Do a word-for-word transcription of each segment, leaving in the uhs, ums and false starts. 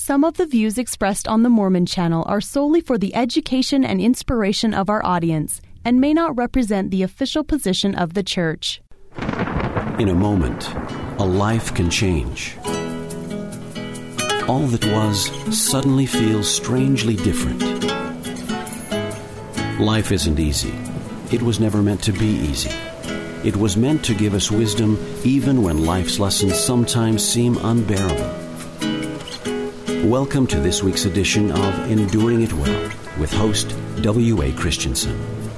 Some of the views expressed on the Mormon Channel are solely for the education and inspiration of our audience and may not represent the official position of the Church. In a moment, a life can change. All that was suddenly feels strangely different. Life isn't easy. It was never meant to be easy. It was meant to give us wisdom even when life's lessons sometimes seem unbearable. Welcome to this week's edition of Enduring It Well with host W A Christensen.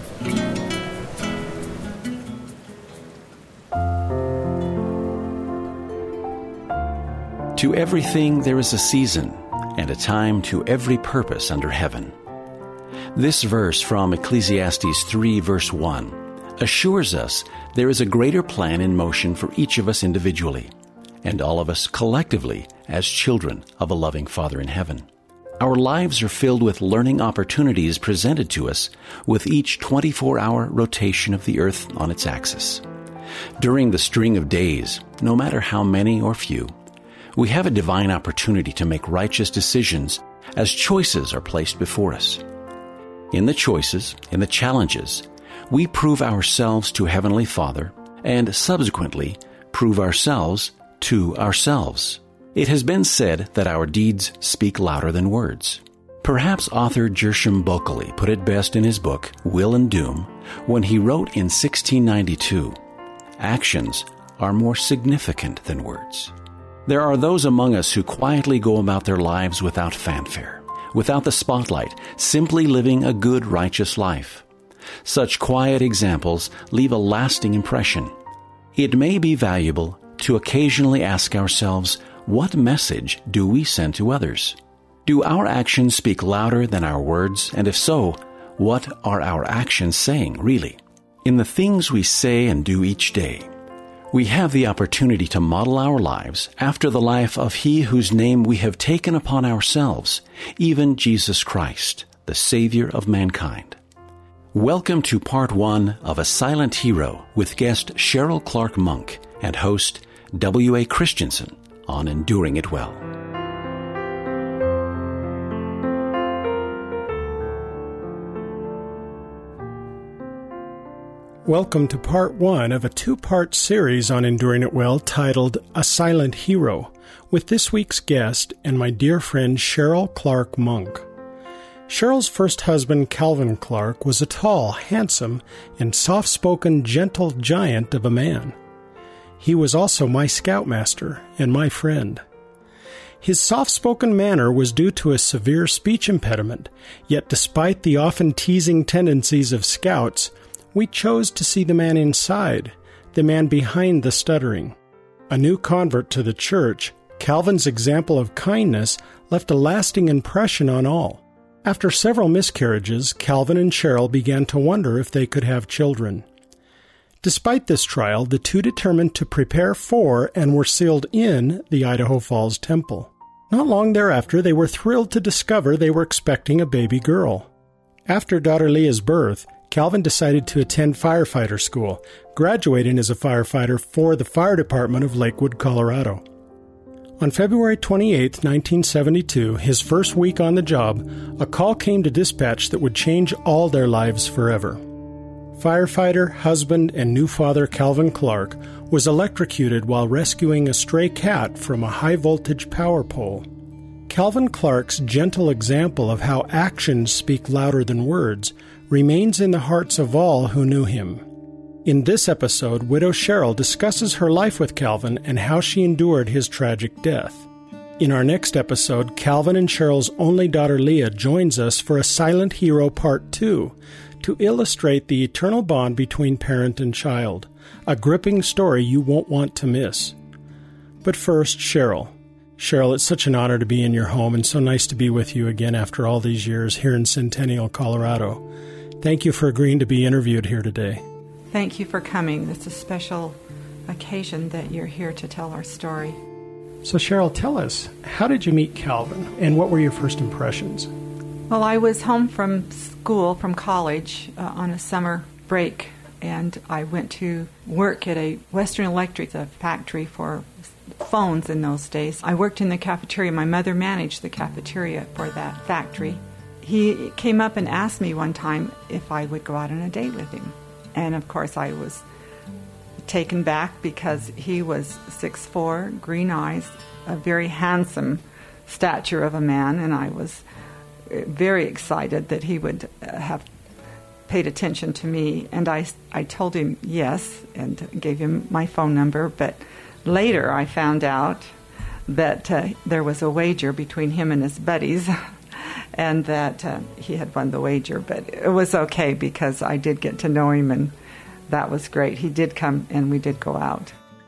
To everything there is a season, and a time to every purpose under heaven. This verse from Ecclesiastes three, verse one, assures us there is a greater plan in motion for each of us individually, and all of us collectively as children of a loving Father in heaven. Our lives are filled with learning opportunities presented to us with each twenty-four hour rotation of the earth on its axis. During the string of days, no matter how many or few, we have a divine opportunity to make righteous decisions as choices are placed before us. In the choices, in the challenges, we prove ourselves to Heavenly Father and subsequently prove ourselves to ourselves. It has been said that our deeds speak louder than words. Perhaps author Gershom Bulkeley put it best in his book, Will and Doom, when he wrote in sixteen ninety-two, "Actions are more significant than words." There are those among us who quietly go about their lives without fanfare, without the spotlight, simply living a good, righteous life. Such quiet examples leave a lasting impression. It may be valuable to occasionally ask ourselves, what message do we send to others? Do our actions speak louder than our words? And if so, what are our actions saying, really? In the things we say and do each day, we have the opportunity to model our lives after the life of He whose name we have taken upon ourselves, even Jesus Christ, the Savior of mankind. Welcome to part one of A Silent Hero with guest Cheryl Clark Monk and host W A Christensen on Enduring It Well. Welcome to part one of a two-part series on Enduring It Well titled A Silent Hero, with this week's guest and my dear friend Cheryl Clark Monk. Cheryl's first husband, Calvin Clark, was a tall, handsome, and soft-spoken, gentle giant of a man. He was also my scoutmaster and my friend. His soft-spoken manner was due to a severe speech impediment, yet despite the often teasing tendencies of scouts, we chose to see the man inside, the man behind the stuttering. A new convert to the church, Calvin's example of kindness left a lasting impression on all. After several miscarriages, Calvin and Cheryl began to wonder if they could have children. Despite this trial, the two determined to prepare for and were sealed in the Idaho Falls Temple. Not long thereafter, they were thrilled to discover they were expecting a baby girl. After daughter Leah's birth, Calvin decided to attend firefighter school, graduating as a firefighter for the fire department of Lakewood, Colorado. On February twenty-eighth, nineteen seventy-two, his first week on the job, a call came to dispatch that would change all their lives forever. Firefighter, husband, and new father Calvin Clark was electrocuted while rescuing a stray cat from a high-voltage power pole. Calvin Clark's gentle example of how actions speak louder than words remains in the hearts of all who knew him. In this episode, Widow Cheryl discusses her life with Calvin and how she endured his tragic death. In our next episode, Calvin and Cheryl's only daughter Leah joins us for A Silent Hero Part two to illustrate the eternal bond between parent and child, a gripping story you won't want to miss. But first, Cheryl. Cheryl, it's such an honor to be in your home and so nice to be with you again after all these years here in Centennial, Colorado. Thank you for agreeing to be interviewed here today. Thank you for coming. It's a special occasion that you're here to tell our story. So Cheryl, tell us, how did you meet Calvin and what were your first impressions? Well, I was home from school, from college, uh, on a summer break, and I went to work at a Western Electric, a factory for phones in those days. I worked in the cafeteria. My mother managed the cafeteria for that factory. He came up and asked me one time if I would go out on a date with him. And, of course, I was taken back because he was six foot four, green eyes, a very handsome stature of a man, and I was very excited that he would have paid attention to me. And I, I told him yes and gave him my phone number, but later I found out that uh, there was a wager between him and his buddies and that uh, he had won the wager. But it was okay because I did get to know him, and that was great. He did come and we did go out.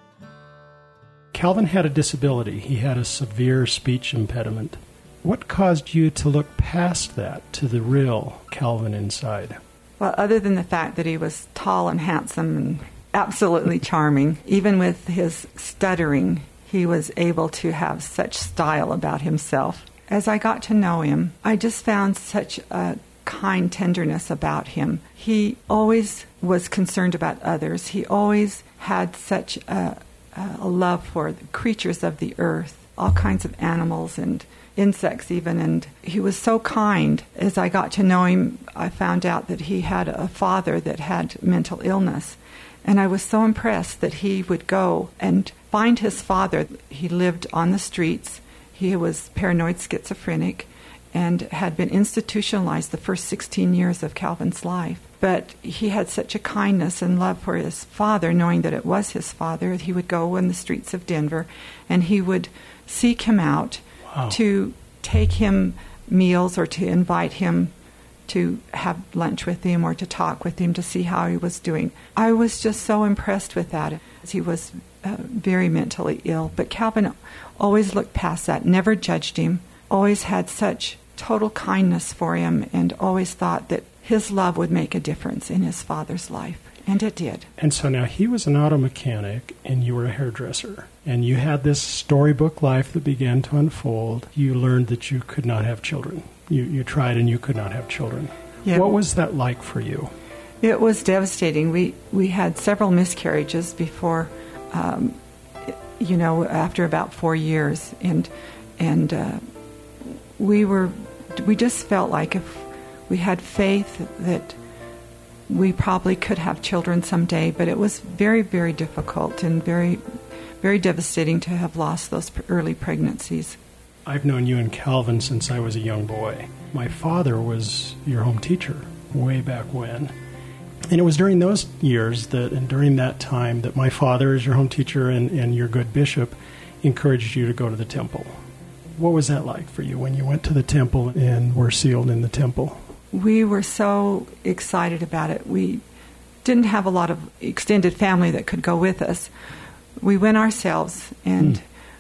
Calvin had a disability. He had a severe speech impediment. What caused you to look past that to the real Calvin inside? Well, other than the fact that he was tall and handsome and absolutely charming, even with his stuttering, he was able to have such style about himself. As I got to know him, I just found such a kind tenderness about him. He always was concerned about others. He always had such a a love for the creatures of the earth, all kinds of animals and insects even, and he was so kind. As I got to know him, I found out that he had a father that had mental illness, and I was so impressed that he would go and find his father. He lived on the streets. He was paranoid schizophrenic and had been institutionalized the first sixteen years of Calvin's life. But he had such a kindness and love for his father, knowing that it was his father. He would go in the streets of Denver, and he would seek him out wow. to take him meals or to invite him to have lunch with him or to talk with him to see how he was doing. I was just so impressed with that. He was uh, very mentally ill, but Calvin always looked past that, never judged him, always had such total kindness for him, and always thought that his love would make a difference in his father's life, and it did. And so now he was an auto mechanic, and you were a hairdresser, and you had this storybook life that began to unfold. You learned that you could not have children. You you tried, and you could not have children. Yeah. What was that like for you? It was devastating. We we had several miscarriages before, um, you know, after about four years, and and uh, we were we just felt like if we had faith that we probably could have children someday, but it was very, very difficult and very, very devastating to have lost those early pregnancies. I've known you and Calvin since I was a young boy. My father was your home teacher way back when. And it was during those years that, and during that time, that my father, as your home teacher and, and your good bishop, encouraged you to go to the temple. What was that like for you when you went to the temple and were sealed in the temple? We were so excited about it. We didn't have a lot of extended family that could go with us. We went ourselves, and mm.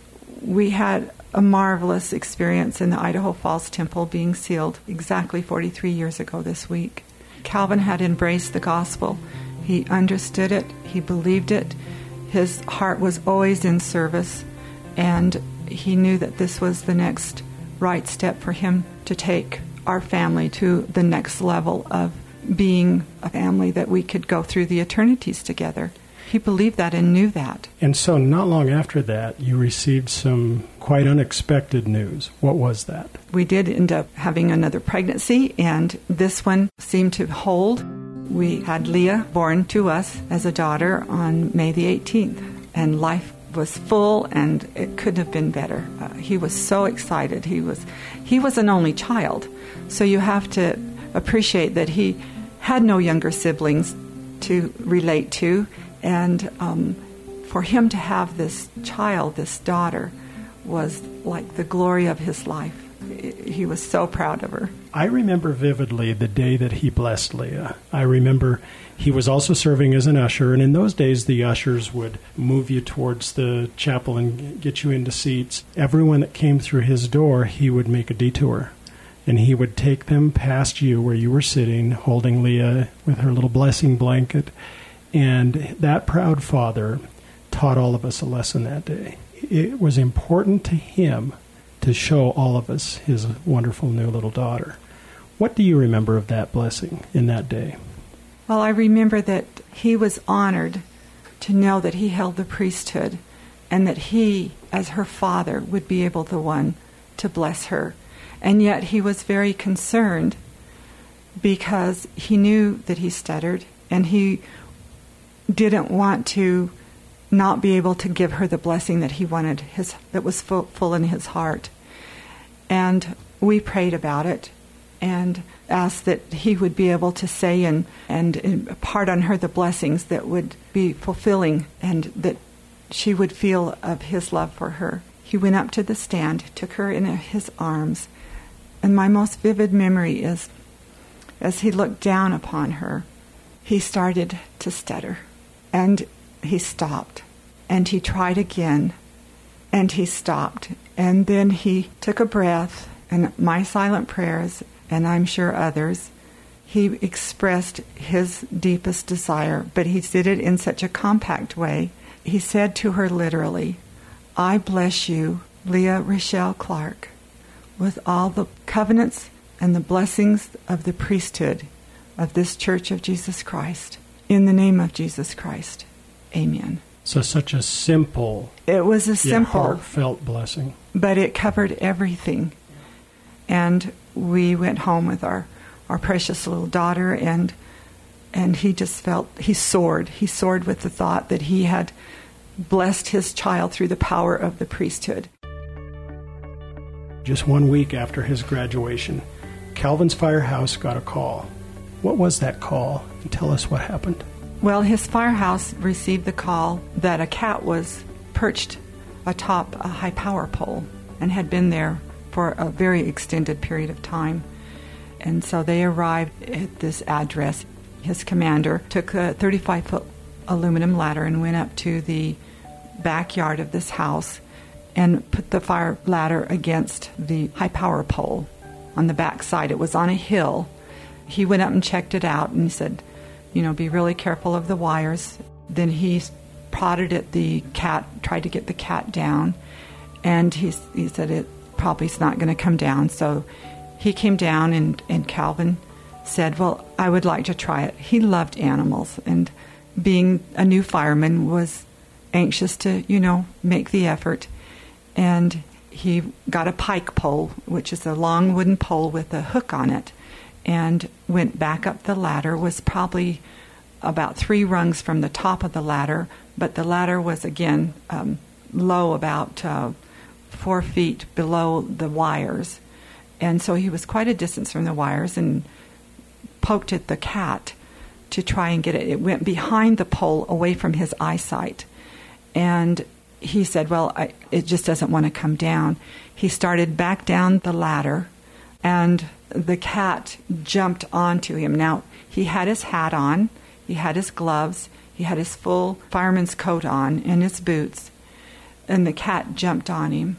we had a marvelous experience in the Idaho Falls Temple, being sealed exactly forty-three years ago this week. Calvin had embraced the gospel. He understood it. He believed it. His heart was always in service, and he knew that this was the next right step for him to take our family to the next level of being a family that we could go through the eternities together. He believed that and knew that. And so not long after that, you received some quite unexpected news. What was that? We did end up having another pregnancy, and this one seemed to hold. We had Leah born to us as a daughter on May the eighteenth, and life was full, and it couldn't have been better. Uh, he was so excited. He was, he was an only child, so you have to appreciate that he had no younger siblings to relate to, and um, for him to have this child, this daughter, was like the glory of his life. He was so proud of her. I remember vividly the day that he blessed Leah. I remember he was also serving as an usher, and in those days the ushers would move you towards the chapel and get you into seats. Everyone that came through his door, he would make a detour, and he would take them past you where you were sitting, holding Leah with her little blessing blanket. And that proud father taught all of us a lesson that day. It was important to him to show all of us his wonderful new little daughter. What do you remember of that blessing in that day? Well, I remember that he was honored to know that he held the priesthood and that he, as her father, would be able the one to bless her. And yet he was very concerned because he knew that he stuttered, and he didn't want to not be able to give her the blessing that he wanted, his that was full, full in his heart. And we prayed about it and asked that he would be able to say and, and impart on her the blessings that would be fulfilling, and that she would feel of his love for her. He went up to the stand, took her in his arms, and my most vivid memory is, as he looked down upon her, he started to stutter. And he stopped. And he tried again. And he stopped. And then he took a breath, and my silent prayers, and I'm sure others, he expressed his deepest desire, but he did it in such a compact way. He said to her literally, "I bless you, Leah Rochelle Clark, with all the covenants and the blessings of the priesthood of this Church of Jesus Christ. In the name of Jesus Christ. Amen." So such a simple, it was a simple, heartfelt blessing. But it covered everything. And we went home with our, our precious little daughter, and and he just felt, he soared. He soared with the thought that he had blessed his child through the power of the priesthood. Just one week after his graduation, Calvin's Firehouse got a call. What was that call? And tell us what happened. Well, his firehouse received the call that a cat was perched atop a high power pole and had been there for a very extended period of time. And so they arrived at this address. His commander took a thirty-five foot aluminum ladder and went up to the backyard of this house and put the fire ladder against the high power pole on the back side. It was on a hill. He went up and checked it out, and he said, you know, be really careful of the wires. Then he prodded at the cat, tried to get the cat down, and he, he said it probably is not going to come down. So he came down, and, and Calvin said, well, I would like to try it. He loved animals, and being a new fireman was anxious to, you know, make the effort. And he got a pike pole, which is a long wooden pole with a hook on it, and went back up the ladder. Was probably about three rungs from the top of the ladder, but the ladder was, again, um, low, about uh, four feet below the wires. And so he was quite a distance from the wires and poked at the cat to try and get it. It went behind the pole, away from his eyesight. And he said, well, I, it just doesn't want to come down. He started back down the ladder, and the cat jumped onto him. Now, he had his hat on, he had his gloves, he had his full fireman's coat on and his boots, and the cat jumped on him.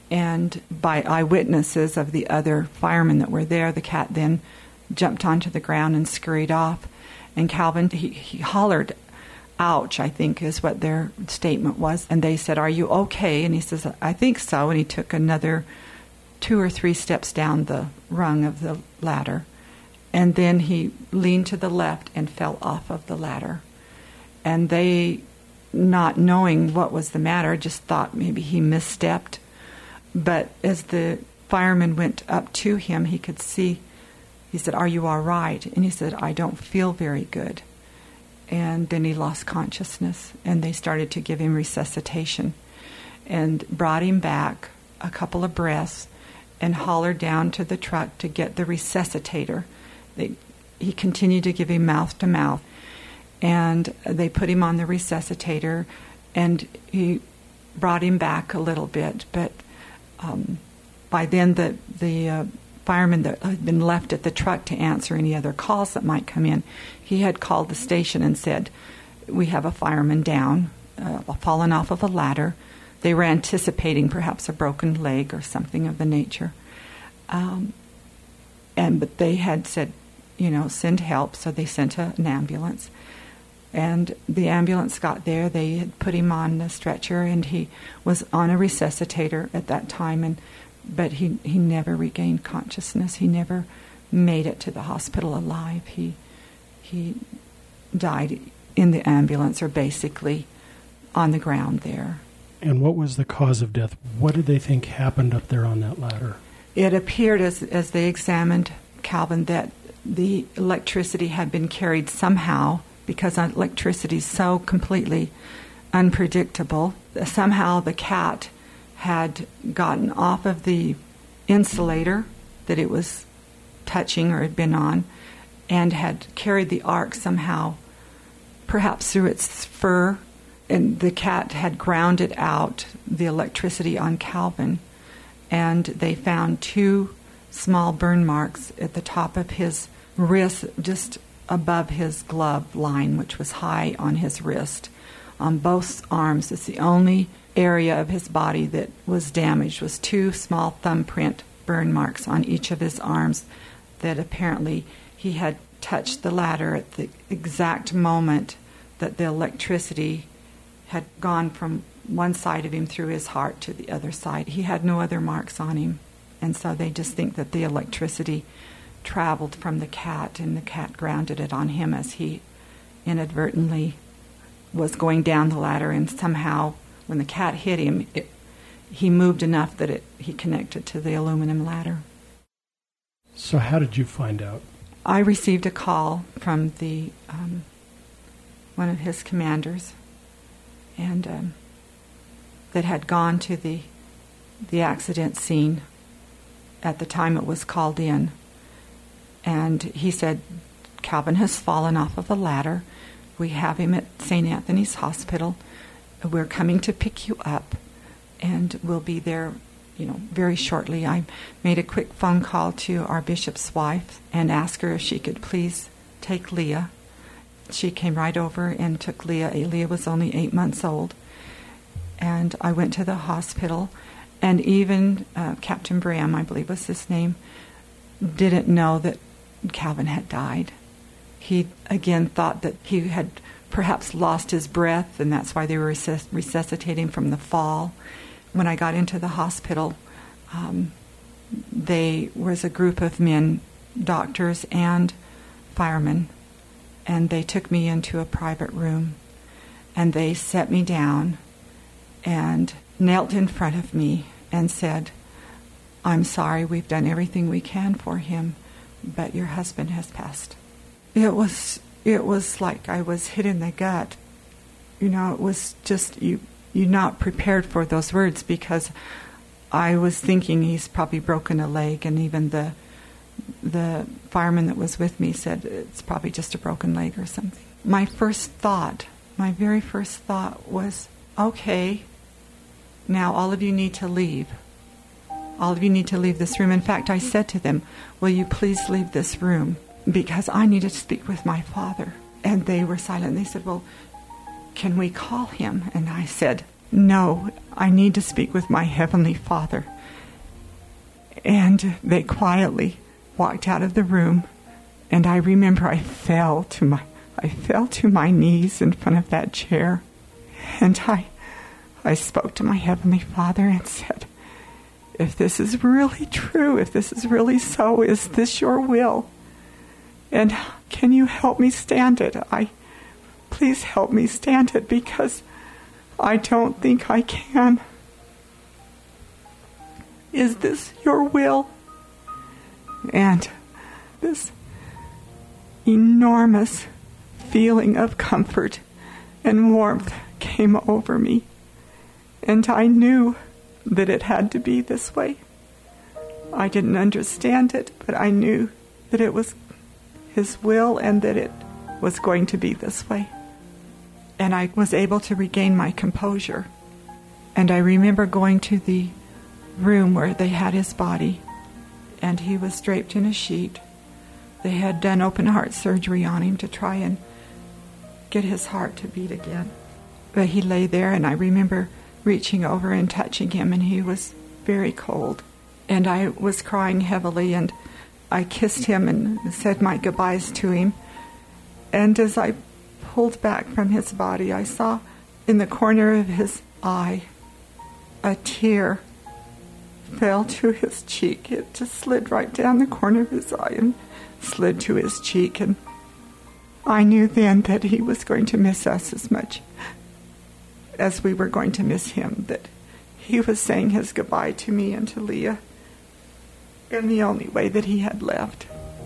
And by eyewitnesses of the other firemen that were there, the cat then jumped onto the ground and scurried off. And Calvin, he, he hollered, ouch, I think is what their statement was. And they said, are you okay? And he says, I think so. And he took another two or three steps down the rung of the ladder. And then he leaned to the left and fell off of the ladder. And they, not knowing what was the matter, just thought maybe he misstepped. But as the fireman went up to him, he could see, he said, are you all right? And he said, I don't feel very good. And then he lost consciousness, and they started to give him resuscitation and brought him back a couple of breaths and hollered down to the truck to get the resuscitator. They, he continued to give him mouth to mouth, and they put him on the resuscitator, and he brought him back a little bit. But um, by then the, the uh, fireman that had been left at the truck to answer any other calls that might come in, he had called the station and said, we have a fireman down, uh, fallen off of a ladder. They were anticipating perhaps a broken leg or something of the nature. Um, and but they had said, you know, send help, so they sent a, an ambulance. And the ambulance got there. They had put him on a stretcher, and he was on a resuscitator at that time, and but he, he never regained consciousness. He never made it to the hospital alive. He he died in the ambulance, or basically on the ground there. And what was the cause of death? What did they think happened up there on that ladder? It appeared as, as they examined Calvin that the electricity had been carried somehow, because electricity is so completely unpredictable. Somehow the cat had gotten off of the insulator that it was touching or had been on and had carried the arc somehow, perhaps through its fur, and the cat had grounded out the electricity on Calvin. And they found two small burn marks at the top of his wrist, just above his glove line, which was high on his wrist. On both arms, it's the only area of his body that was damaged, was two small thumbprint burn marks on each of his arms that apparently he had touched the ladder at the exact moment that the electricity had gone from one side of him through his heart to the other side. He had no other marks on him, and so they just think that the electricity traveled from the cat, and the cat grounded it on him as he inadvertently was going down the ladder, and somehow when the cat hit him, it, he moved enough that it he connected to the aluminum ladder. So how did you find out? I received a call from the um, one of his commanders, and um, that had gone to the the accident scene at the time it was called in. And he said, Calvin has fallen off of a ladder. We have him at Saint Anthony's Hospital. We're coming to pick you up, and we'll be there, you know, very shortly. I made a quick phone call to our bishop's wife and asked her if she could please take Leah. She came right over and took Leah. Leah was only eight months old. And I went to the hospital, and even uh, Captain Bram, I believe was his name, didn't know that Calvin had died. He, again, thought that he had perhaps lost his breath, and that's why they were resusc- resuscitating from the fall. When I got into the hospital, um, there was a group of men, doctors and firemen, and they took me into a private room, and they set me down and knelt in front of me and said, I'm sorry, we've done everything we can for him, but your husband has passed. It was it was like I was hit in the gut. You know, it was just, you, you're not prepared for those words, because I was thinking he's probably broken a leg, and even the the fireman that was with me said it's probably just a broken leg or something. My first thought, my very first thought was, okay, now all of you need to leave. All of you need to leave this room. In fact, I said to them, will you please leave this room? Because I need to speak with my father. And they were silent. They said, well, can we call him? And I said, no, I need to speak with my Heavenly Father. And they quietly walked out of the room. And I remember I fell to my, I fell to my knees in front of that chair. And I, I spoke to my Heavenly Father and said, if this is really true, if this is really so, is this your will? And can you help me stand it? I, please help me stand it, because I don't think I can. Is this your will? And this enormous feeling of comfort and warmth came over me. And I knew that it had to be this way. I didn't understand it, but I knew that it was His will and that it was going to be this way. And I was able to regain my composure. And I remember going to the room where they had his body, and he was draped in a sheet. They had done open heart surgery on him to try and get his heart to beat again. But he lay there, and I remember reaching over and touching him, and he was very cold. And I was crying heavily, and I kissed him and said my goodbyes to him. And as I pulled back from his body, I saw in the corner of his eye a tear fell to his cheek. It just slid right down the corner of his eye and slid to his cheek. And I knew then that he was going to miss us as much as we were going to miss him, that he was saying his goodbye to me and to Leah in the only way that he had left.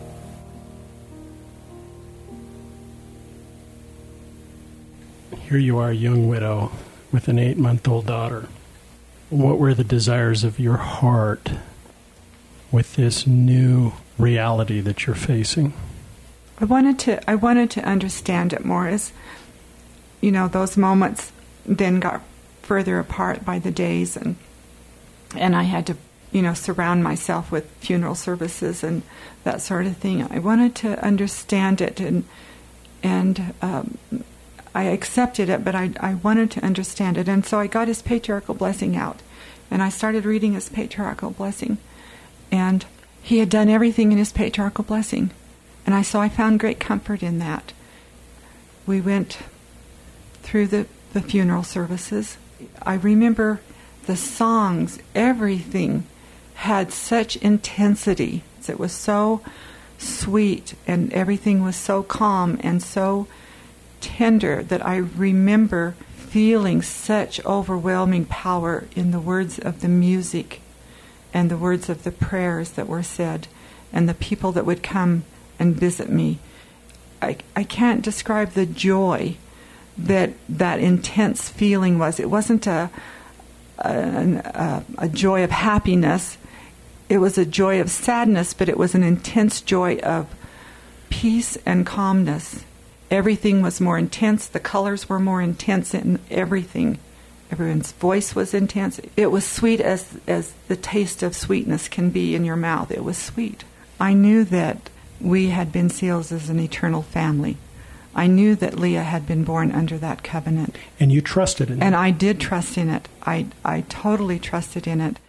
Here you are, a young widow with an eight-month-old daughter. What were the desires of your heart with this new reality that you're facing? I wanted to I wanted to understand it more. As you know, those moments then got further apart by the days, and and I had to, you know, surround myself with funeral services and that sort of thing. I wanted to understand it, and and um, I accepted it, but I I wanted to understand it, and so I got his patriarchal blessing out, and I started reading his patriarchal blessing, and he had done everything in his patriarchal blessing, and I so I found great comfort in that. We went through the, the funeral services. I remember the songs, everything had such intensity. It was so sweet, and everything was so calm and so tender that I remember feeling such overwhelming power in the words of the music and the words of the prayers that were said and the people that would come and visit me. I, I can't describe the joy that that intense feeling was. It wasn't a, a, a, a joy of happiness. It was a joy of sadness, but it was an intense joy of peace and calmness. Everything was more intense. The colors were more intense in everything. Everyone's voice was intense. It was sweet as, as the taste of sweetness can be in your mouth. It was sweet. I knew that we had been sealed as an eternal family. I knew that Leah had been born under that covenant. And you trusted in it. And I did trust in it. I, I totally trusted in it.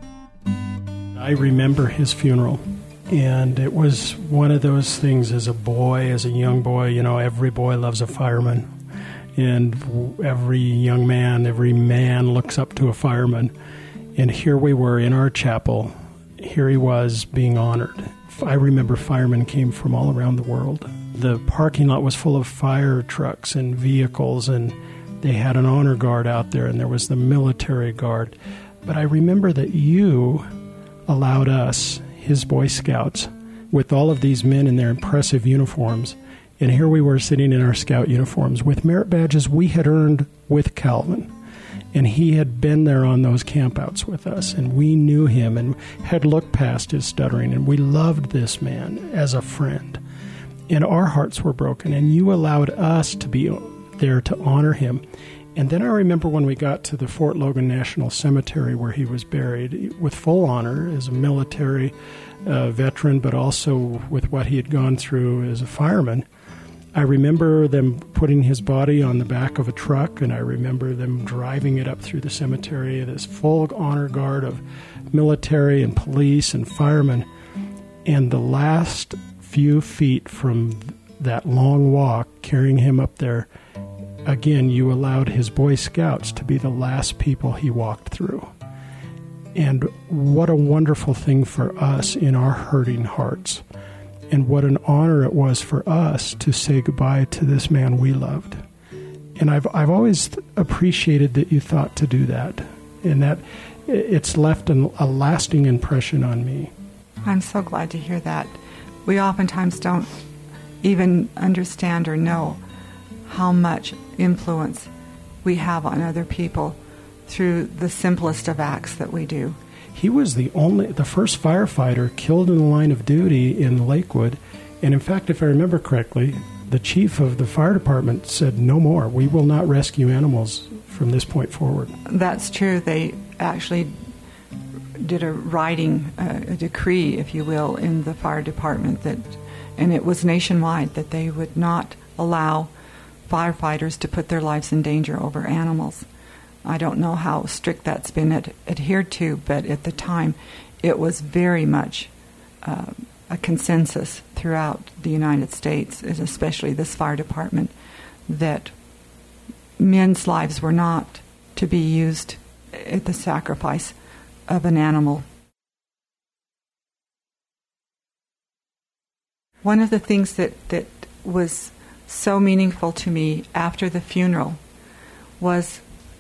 I remember his funeral, and it was one of those things as a boy, as a young boy, you know, every boy loves a fireman, and every young man, every man looks up to a fireman. And here we were in our chapel. Here he was being honored. I remember firemen came from all around the world. The parking lot was full of fire trucks and vehicles, and they had an honor guard out there, and there was the military guard. But I remember that you allowed us, his Boy Scouts, with all of these men in their impressive uniforms, and here we were sitting in our scout uniforms with merit badges we had earned with Calvin. And he had been there on those campouts with us, and we knew him and had looked past his stuttering, and we loved this man as a friend. And our hearts were broken, and you allowed us to be there to honor him. And then I remember when we got to the Fort Logan National Cemetery where he was buried with full honor as a military uh, veteran, but also with what he had gone through as a fireman. I remember them putting his body on the back of a truck, and I remember them driving it up through the cemetery, this full honor guard of military and police and firemen. And the last few feet from that long walk, carrying him up there, again, you allowed his Boy Scouts to be the last people he walked through. And what a wonderful thing for us in our hurting hearts. And what an honor it was for us to say goodbye to this man we loved. And I've I've always appreciated that you thought to do that, and that it's left an, a lasting impression on me. I'm so glad to hear that. We oftentimes don't even understand or know how much influence we have on other people through the simplest of acts that we do. He was the only, the first firefighter killed in the line of duty in Lakewood. And in fact, if I remember correctly, the chief of the fire department said, no more. We will not rescue animals from this point forward. That's true. They actually did a writing, uh, a decree, if you will, in the fire department, that, and it was nationwide, that they would not allow firefighters to put their lives in danger over animals. I don't know how strict that's been ad- adhered to, but at the time it was very much uh, a consensus throughout the United States, especially this fire department, that men's lives were not to be used at the sacrifice of an animal. One of the things that, that was so meaningful to me after the funeral was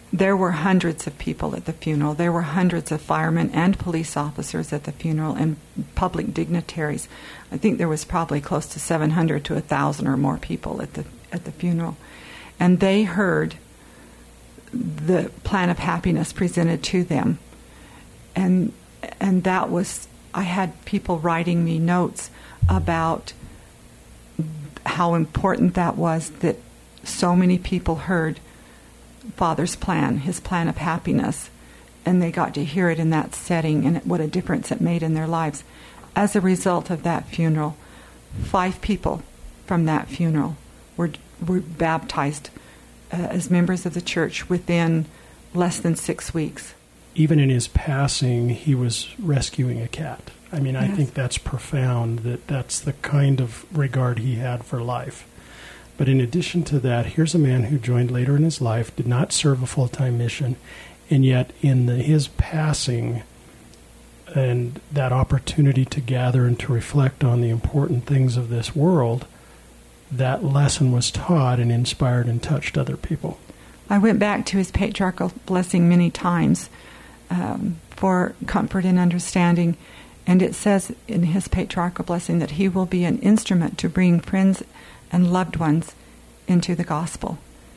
there were hundreds of people at the funeral. There were hundreds of firemen and police officers at the funeral and public dignitaries. I think there was probably close to seven hundred to one thousand or more people at the at the funeral. And they heard the plan of happiness presented to them. And and that was, I had people writing me notes about how important that was, that so many people heard Father's plan, his plan of happiness, and they got to hear it in that setting, and what a difference it made in their lives. As a result of that funeral, five people from that funeral were were baptized uh, as members of the church within less than six weeks. Even in his passing, he was rescuing a cat. I mean, I Yes. think that's profound, that that's the kind of regard he had for life. But in addition to that, here's a man who joined later in his life, did not serve a full-time mission, and yet in the, his passing and that opportunity to gather and to reflect on the important things of this world, that lesson was taught and inspired and touched other people. I went back to his patriarchal blessing many times um, for comfort and understanding, and it says in his patriarchal blessing that he will be an instrument to bring friends and loved ones into the gospel.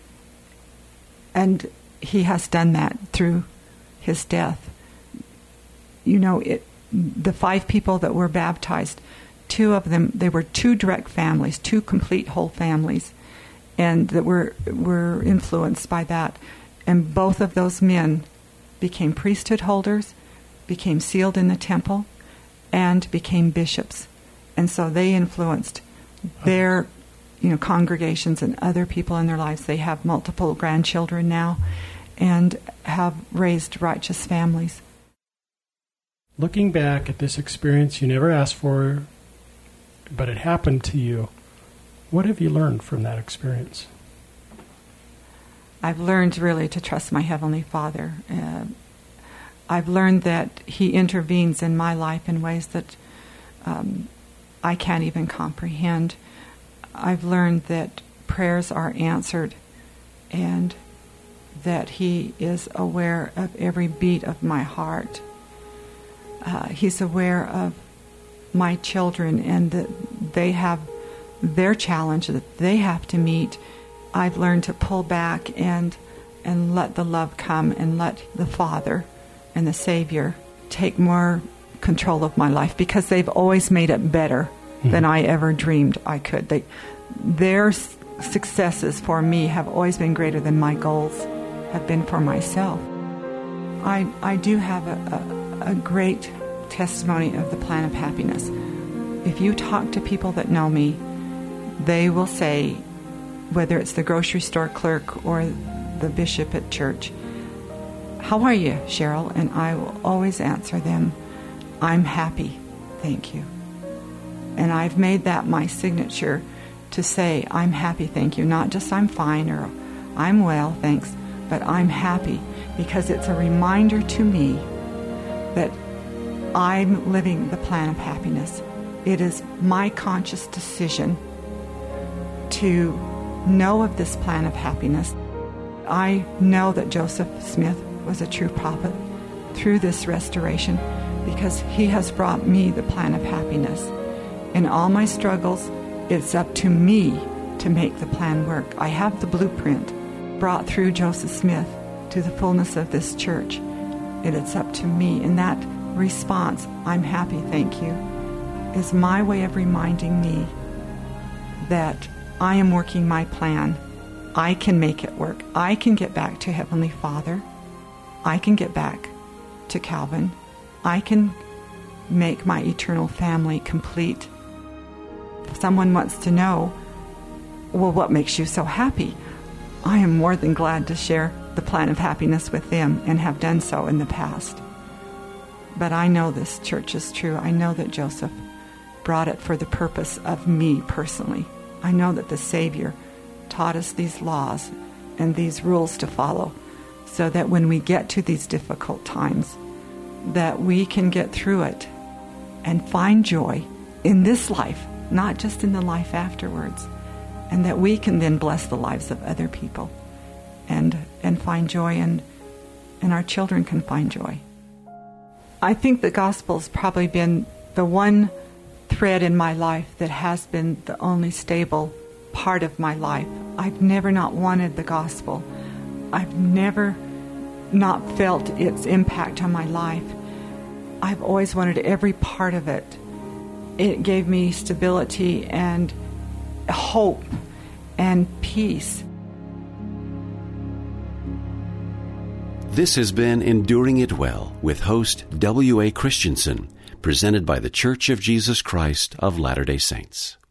And he has done that through his death. You know, it, the five people that were baptized, two of them, they were two direct families, two complete whole families, and that were were influenced by that. And both of those men became priesthood holders, became sealed in the temple, and became bishops. And so they influenced their you know, congregations and other people in their lives. They have multiple grandchildren now and have raised righteous families. Looking back at this experience you never asked for, but it happened to you, what have you learned from that experience? I've learned really to trust my Heavenly Father. Uh, I've learned that He intervenes in my life in ways that um, I can't even comprehend. I've learned that prayers are answered and that He is aware of every beat of my heart. Uh, he's aware of my children and that they have their challenge that they have to meet. I've learned to pull back and and let the love come and let the Father and the Savior take more control of my life, because they've always made it better mm-hmm. than I ever dreamed I could. They, their s- successes for me have always been greater than my goals have been for myself. I I do have a, a, a great testimony of the plan of happiness. If you talk to people that know me, they will say, whether it's the grocery store clerk or the bishop at church, "How are you, Cheryl?" And I will always answer them, "I'm happy, thank you." And I've made that my signature to say, "I'm happy, thank you." Not just "I'm fine" or "I'm well, thanks," but "I'm happy," because it's a reminder to me that I'm living the plan of happiness. It is my conscious decision to know of this plan of happiness. I know that Joseph Smith was a true prophet through this restoration, because he has brought me the plan of happiness. In all my struggles, it's up to me to make the plan work. I have the blueprint brought through Joseph Smith to the fullness of this church, and it's up to me. And that response, "I'm happy, thank you," is my way of reminding me that I am working my plan. I can make it work. I can get back to Heavenly Father. I can get back to Calvin. I can make my eternal family complete. If someone wants to know, well, what makes you so happy? I am more than glad to share the plan of happiness with them, and have done so in the past. But I know this church is true. I know that Joseph brought it for the purpose of me personally. I know that the Savior taught us these laws and these rules to follow, so that when we get to these difficult times, that we can get through it and find joy in this life, not just in the life afterwards, and that we can then bless the lives of other people and and can find joy and, and our children can find joy. I think the gospel's probably been the one thread in my life that has been the only stable part of my life. I've never not wanted the gospel. I've never not felt its impact on my life. I've always wanted every part of it. It gave me stability and hope and peace. This has been Enduring It Well with host W A Christensen, presented by The Church of Jesus Christ of Latter-day Saints.